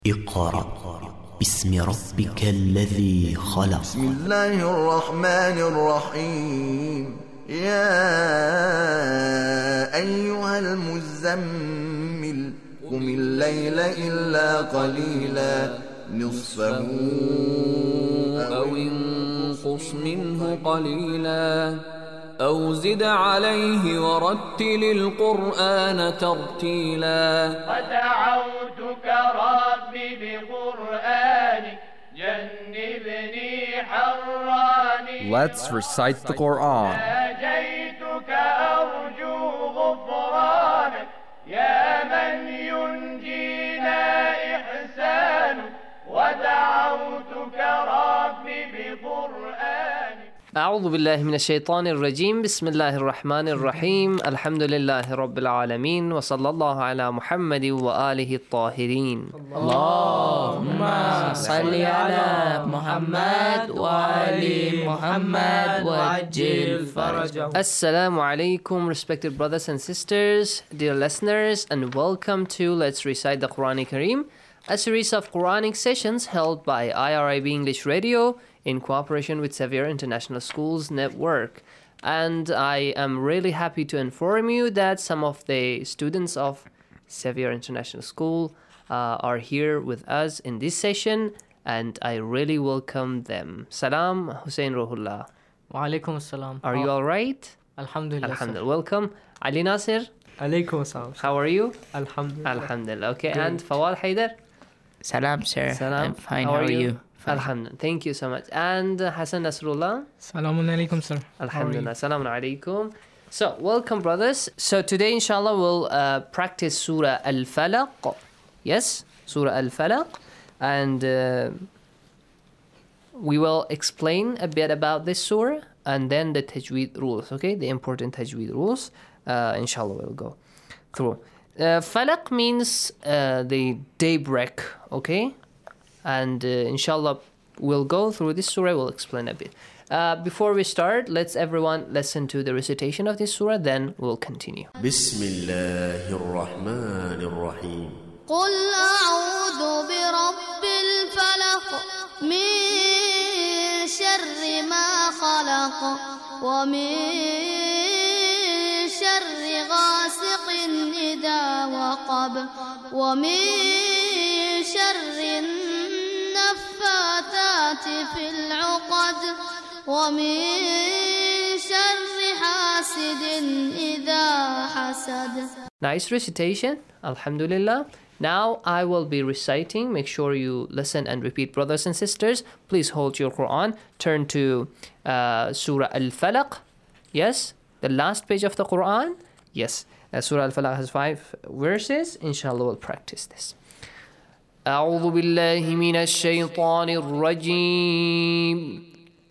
اقرأ باسم ربك الذي خلق. بسم الله الرحمن الرحيم. يا أيها المزمل قم الليل إلا قليلا نصفه أو انقص منه قليلا أو زد عليه ورتل القرآن ترتيلا. ودعوتك ربي بقرآنك جنبني حراني. Let's recite the Quran. ناجيتك أرجو غفرانك يا من ينجينا إحسانك. ودعوتك ربي بقرآنك. أعوذ بالله من الشيطان الرجيم. بسم الله الرحمن الرحيم. الحمد لله رب العالمين وصلى الله على محمد وآله الطاهرين. اللهم صل على محمد وآل محمد وعجل فرجهم. Assalamu alaikum, respected brothers and sisters, dear listeners, and welcome to Let's Recite the Quran Kareem, a series of Quranic sessions held by IRIB English Radio in cooperation with Xavier International Schools Network. And I am really happy to inform you that some of the students of Xavier International School are here with us in this session, and I really welcome them. Salam, Hussein Rohullah. Wa alaikum assalam. Are you all right? Alhamdulillah. Alhamdulillah. Welcome. Ali Nasir, Alaikum assalam. how are you? Alhamdulillah. Alhamdulillah. Okay, and Fawad Haider? Salam, sir. Salam. I'm fine. How are you? Fine. Alhamdulillah. Thank you so much. And Hassan Nasrullah? Salamun alaikum, sir. Alhamdulillah. Salaam alaikum. So, welcome, brothers. So, today, inshallah, we'll practice Surah Al-Falaq. Yes, Surah Al-Falaq. And we will explain a bit about this surah and then the tajweed rules, okay? The important tajweed rules. Inshallah, we'll go through. Falaq means the daybreak, okay? And inshallah, we'll go through this surah, we'll explain a bit. Before we start, let's everyone listen to the recitation of this surah, then we'll continue. بسم الله الرحمن الرحيم. قل أعوذ برب الفلق من شر ما خلق ومن شر غاسق إذا وقب ومن شر النفاثات في العقد ومن شر حاسد إذا حسد. Nice recitation, alhamdulillah. Now I will be reciting. Make sure you listen and repeat, brothers and sisters. Please hold your Quran. Turn to Surah Al-Falaq. Yes, the last page of the Quran. Yes, Surah Al-Falaq has 5 verses. Inshallah, we'll practice this. أعوذ بالله من الشيطان الرجيم.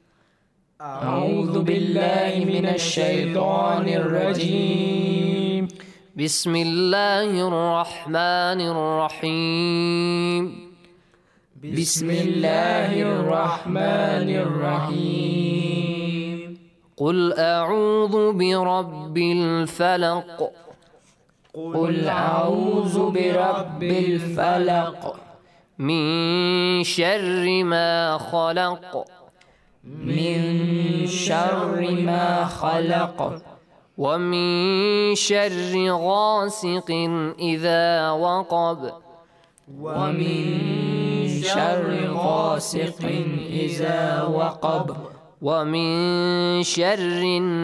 أعوذ بالله من الشيطان الرجيم. بسم الله الرحمن الرحيم. بسم الله الرحمن الرحيم. قل أعوذ برب الفلق. قل أعوذ برب الفلق. من شر ما خلق. من شر ما خلق. ومن شر غاسق إذا وقب. ومن شر غاسق إذا وقب. ومن شر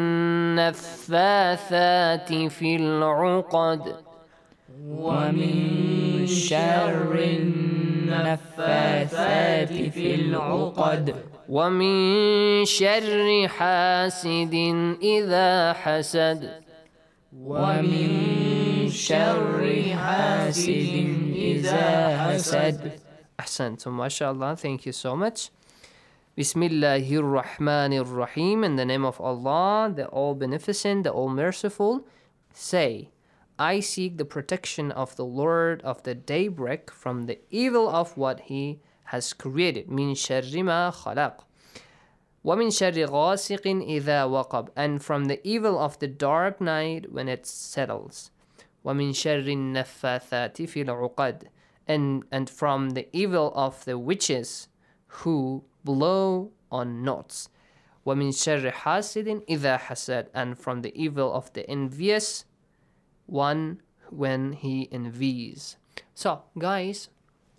النفاثات في العقد. ومن شر النفاثات في العقد. ومن شر حاسد إذا حسد. ومن شر حاسد إذا حسد. أحسنتم, mashallah. Thank you so much. Bismillahir Rahmanir Rahim. In the name of Allah, the All-Beneficent, the All-Merciful. Say, I seek the protection of the Lord of the daybreak from the evil of what He has created. Min sharri ma khalaq. وَمِن شَرِّ غَاسِقٍ إِذَا وَقَبَ. And from the evil of the dark night when it settles. وَمِن شَرِّ النَّفَّاثَاتِ فِي الْعُقَدِ. and from the evil of the witches who blow on knots. وَمِن شَرِّ حَاسِدٍ إِذَا حَسَدَ, and from the evil of the envious one when he envies. So, guys,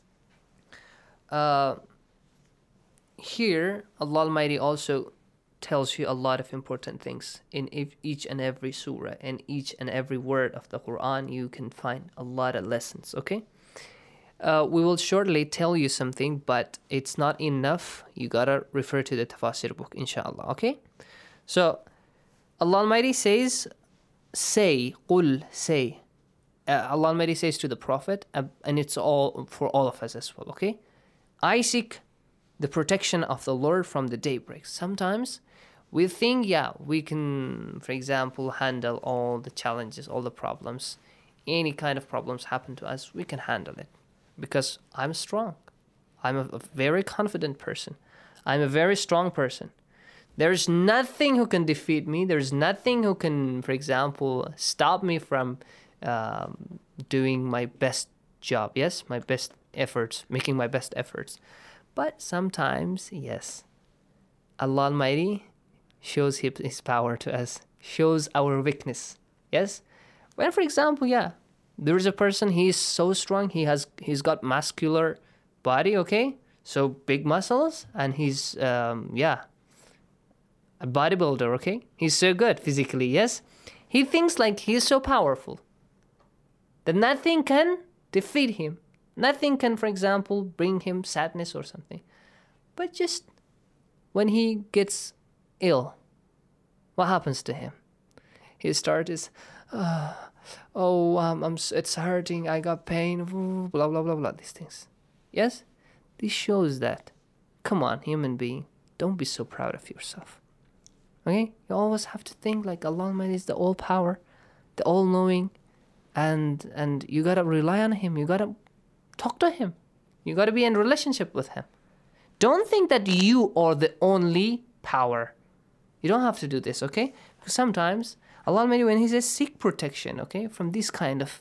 here Allah Almighty also tells you a lot of important things in each and every surah, and each and every word of the Quran. You can find a lot of lessons. Okay, we will shortly tell you something, but it's not enough. You gotta refer to the tafsir book, inshallah. Okay, so Allah Almighty says, say, qul, say. Allah Almighty says to the Prophet, and it's all for all of us as well. Okay, I seek the protection of the Lord from the daybreak. Sometimes we think, yeah, we can, for example, handle all the challenges, all the problems. Any kind of problems happen to us, we can handle it because I'm strong. I'm a very confident person. I'm a very strong person. There's nothing who can defeat me. There's nothing who can, for example, stop me from doing my best job. Yes, my best efforts, making my best efforts. But sometimes, yes, Allah Almighty shows His power to us, shows our weakness. Yes, when, for example, yeah, there is a person, he is so strong, he's got muscular body, okay, so big muscles, and he's a bodybuilder, okay, he's so good physically. Yes, he thinks like he's so powerful that nothing can defeat him. Nothing can, for example, bring him sadness or something. But just when he gets ill, what happens to him? He starts, it's hurting, I got pain, blah, blah, blah, blah, these things. Yes? This shows that, come on, human being, don't be so proud of yourself. Okay? You always have to think like Allah Almighty is the all-power, the all-knowing, and you gotta rely on Him. You gotta talk to Him. You got to be in relationship with Him. Don't think that you are the only power. You don't have to do this, okay? Because sometimes Allah Almighty, when He says seek protection, okay, from these kind of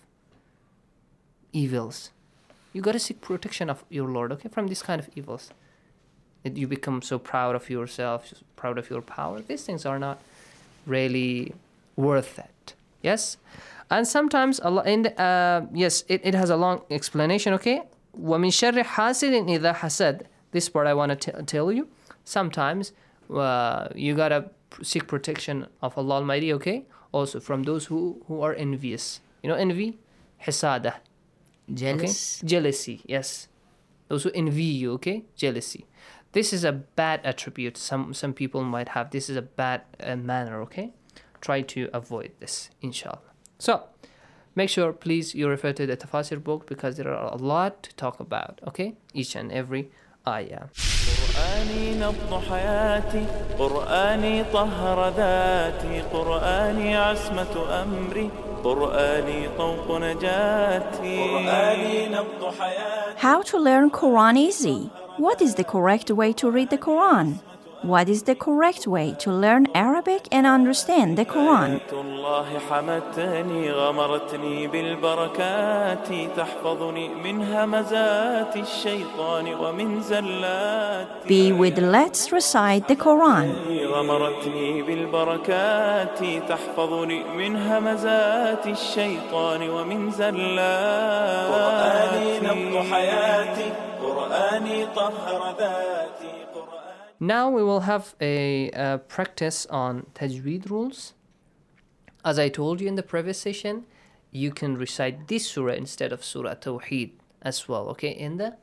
evils, you got to seek protection of your Lord, okay, from these kind of evils. That you become so proud of yourself, proud of your power. These things are not really worth it. Yes? And sometimes Allah, it has a long explanation, okay? وَمِن شَرِّ حَاسِدٍ إِذَا حَسَدَ. This part I want to tell you. Sometimes you gotta seek protection of Allah Almighty, okay? Also from those who are envious. You know envy? Hisada. Jealous. Okay? Jealousy, yes. Those who envy you, okay? Jealousy. This is a bad attribute. Some people might have. This is a bad manner, okay? Try to avoid this, inshallah. So, make sure, please, you refer to the Tafsir book because there are a lot to talk about, okay? Each and every ayah. قرآني نبض حياتي قرآني طهر ذاتي قرآني عصمة أمري قرآني طوق نجاتي قرآني نبض حياتي. How to learn Quran easy? What is the correct way to read the Quran? What is the correct way to learn Arabic and understand the Quran? الله حمتني غمرتني بالبركات تحفظني من همزات الشيطان ومن زلات. Be with Let's Recite the Quran. غمرتني بالبركات تحفظني من همزات الشيطان ومن زلات. قرآني نبض حياتي قرآني طهر ذاتي. Now we will have a practice on Tajweed rules. As I told you in the previous session, you can recite this surah instead of Surah Tawheed as well, okay, in the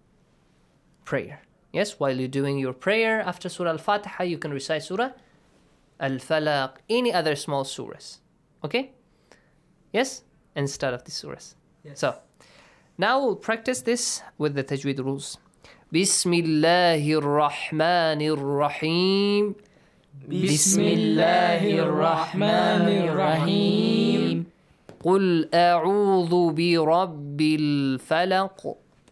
prayer. Yes, while you're doing your prayer after Surah Al-Fatiha, you can recite Surah Al-Falaq, any other small surahs, okay? Yes, instead of the surahs. Yes. So, now we'll practice this with the Tajweed rules. بسم الله الرحمن الرحيم بسم الله الرحمن الرحيم قل أعوذ برب الفلق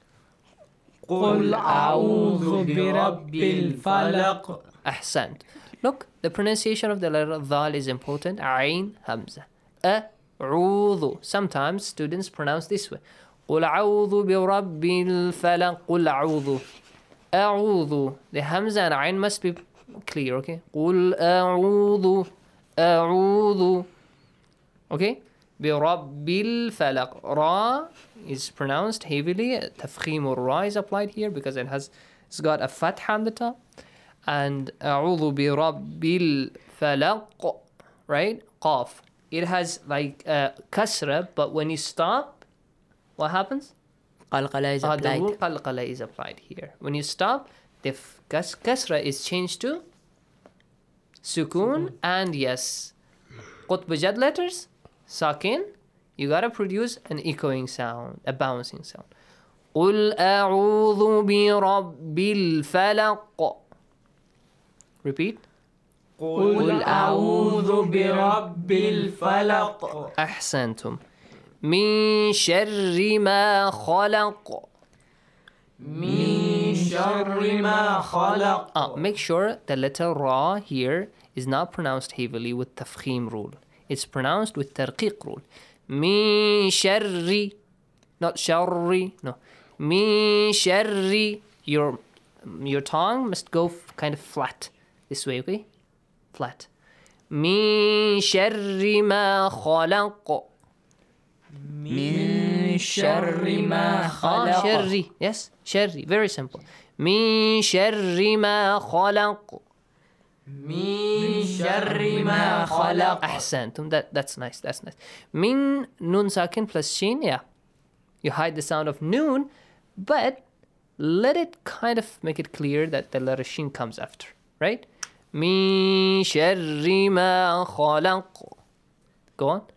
قل أعوذ برب الفلق. أحسنت. Look, the pronunciation of the letter Dhal is important. Ain, Hamza. أعوذ. Sometimes students pronounce this way. قل أعوذ برب الفلق. قل أعوذ. أعوذ. The hamza and ayn must be clear, okay? قل أعوذ. أعوذ. Okay? برب الفلق. Ra is pronounced heavily. تفخيم الرا is applied here because it's got a fatha on the top. And أعوذ برب الفلق, right? Qaf. It has like kasra, but when you stop, what happens? Qalqala is applied. The qalqala is applied here. When you stop, the kasra is changed to sukoon. And yes, qutb jad letters, sakin, you gotta produce an echoing sound, a bouncing sound. قل أعوذ برب الفلق. Repeat. قل أعوذ برب الفلق. أحسنتم. من شر ما خلق. من شر ما خلق. Make sure the letter Ra here is not pronounced heavily with tafkhim rule. It's pronounced with tarqiq rule. من شر, not sharri, no. من شر. Your tongue must go kind of flat this way, okay? Flat. من شر ما خلق. من شر ما خلق. شري. Yes, شري. Very simple. من شر ما خلق. من شر ما خلق. أحسنتم. That's nice. That's nice. من nun sakin plus sheen. Yeah. You hide the sound of noon, but let it kind of make it clear that the letter sheen comes after, right? من شر ما خلق. Go on.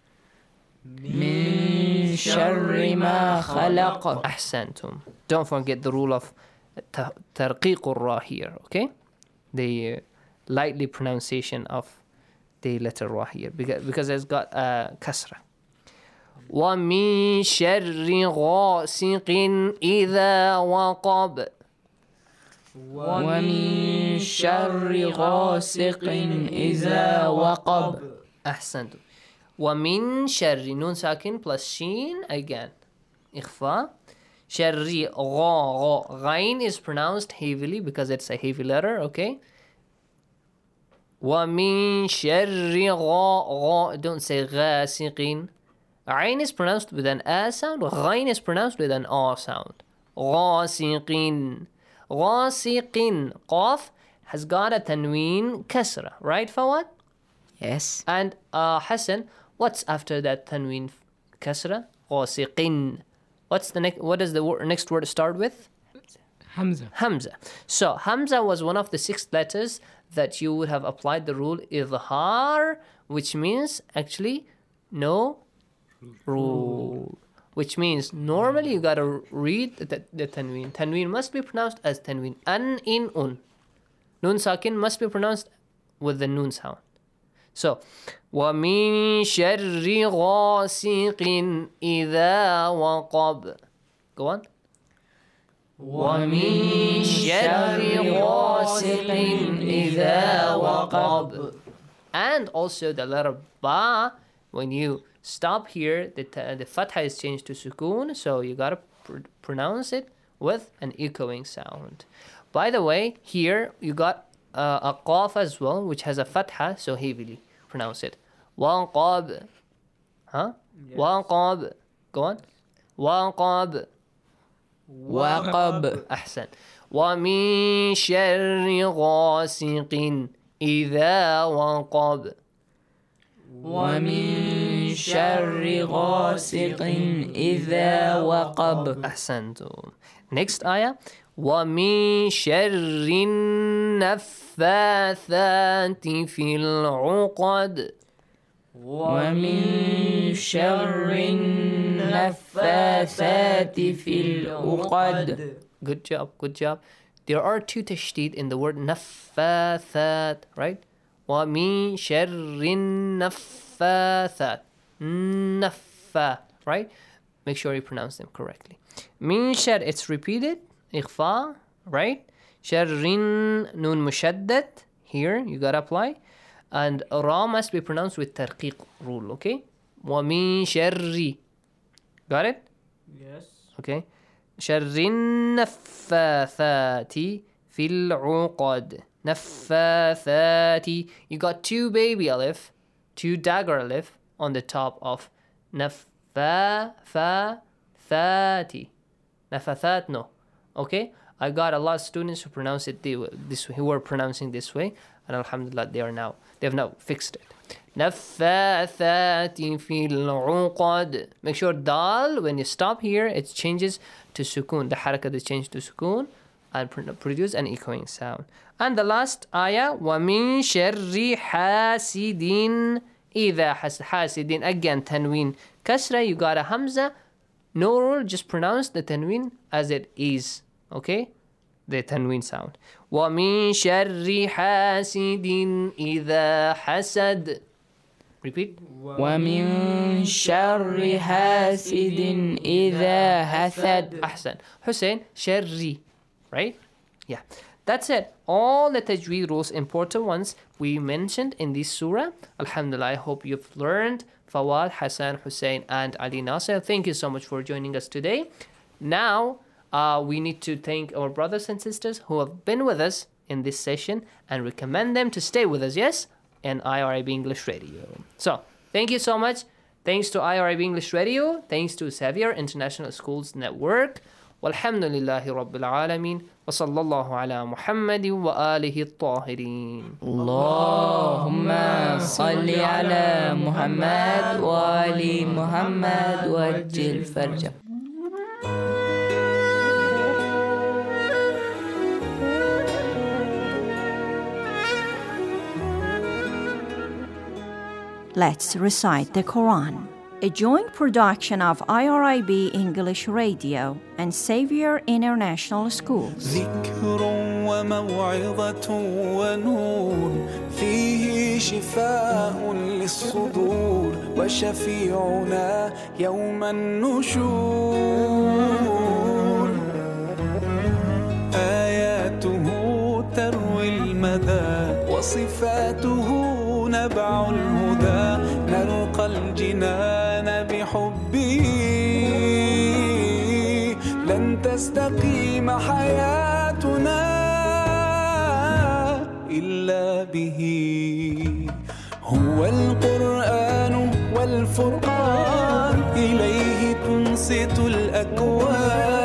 من شر ما خلق. أحسنتم. Don't forget the rule of ترقيق الراء here, okay? The lightly pronunciation of the letter ra here because it's got a kasra. ومن شر غاسق إذا وقب. ومن شر غاسق إذا وقب. أحسنتم. ومن شر نون ساكن plus sheen again. إخفاء. شر غا. Ghain is pronounced heavily because it's a heavy letter, okay? ومن شر غا. Don't say غاسق. Ain is pronounced with an a sound. Ghain is pronounced with an a sound. غاسق. غاسق. Qaf has got a tanween kasra, right, Fawad? Yes. And Hassan, what's after that tanween kasra? غاسق. What does the next word start with? Hamza. Hamza. So Hamza was one of the 6 letters that you would have applied the rule idhar, which means actually no rule. Which means normally you gotta read the tanween. Tanween must be pronounced as tanween. An, in, un. Nun sakin must be pronounced with the nun sound. So, وَمِن شَرِّ غَاسِقٍ إِذَا وَقَبْ. Go on. وَمِن شَرِّ غَاسِقٍ إِذَا وَقَبْ. And also the letter ba, when you stop here, the fatha is changed to sukoon, so you gotta pronounce it with an echoing sound. By the way, here you got a qaf as well, which has a fatha, so heavily pronounce it. Waqab. Huh? Yes. Waqab. Go on. Waqab. Waqab. Ahsan. وَمِن شَرِّ غَاسِقٍ إِذَا وَقَبْ. ومن شر غاسق إذا وقب. أحسنتم. Next ayah. وَمِن شَرِّ النَّفَّاثَاتِ فِي الْعُقَدِ. ومن شر النفاثات في العقد. Good job, good job. There are 2 tashdid in the word نفاثات, right? وَمِن شَرِّ النَّفَّاثَاتِ. نَفَّا, right? Make sure you pronounce them correctly. Min shar, it's repeated. إخفاء, right? شَرٍ nun mushaddad. Here, you gotta apply. And ra must be pronounced with tarqiq rule, okay? وَمِن شَرِّ. Got it? Yes. Okay. شر النفاثات في العقد. نفاثات. You got two baby alif, two dagger alif on the top of نفاثات. Nafathat, no. Okay? I got a lot of students who pronounce it this way, who were pronouncing this way, and alhamdulillah they have now fixed it. نفاثات في العقد. Make sure dal, when you stop here, it changes to sukun. The harakat is changed to sukun and produce an echoing sound. And the last ayah, وَمِن شَرِّ حَاسِدٍ إِذَا حَاسِدٍ. Again, tanween. Kasra, you got a hamza. No rule, just pronounce the tanween as it is. Okay? The tanween sound. وَمِن شَرِّ حَاسِدٍ إِذَا حَسَدٍ. Repeat. وَمِن شَرِّ حَاسِدٍ إِذَا حَسَدٍ. Ahsan. Hussein, sharri. Right? Yeah. That's it. All the tajweed rules, important ones we mentioned in this surah. Alhamdulillah, I hope you've learned. Fawad, Hassan, Hussein, and Ali Nasser. Thank you so much for joining us today. Now, we need to thank our brothers and sisters who have been with us in this session and recommend them to stay with us, yes? And IRIB English Radio. So, thank you so much. Thanks to IRIB English Radio. Thanks to Xavier International Schools Network. Walhamdulillahi Rabbil Alameen. Wa sallallahu ala Muhammadin wa alihi at-tahirin. Allahumma salli ala Muhammad wa ali Muhammad wa ajil farja. Let's recite the Quran. A joint production of IRIB English Radio and Xavier International Schools. ذكر وموعظة ونور فيه شفاء للصدور وشفيعنا يوم النشور آياته تروي المدى وصفاته نبع الهدى نلقى الجنان بحبه لن تستقيم حياتنا إلا به هو القرآن والفرقان إليه تنصت الأكوان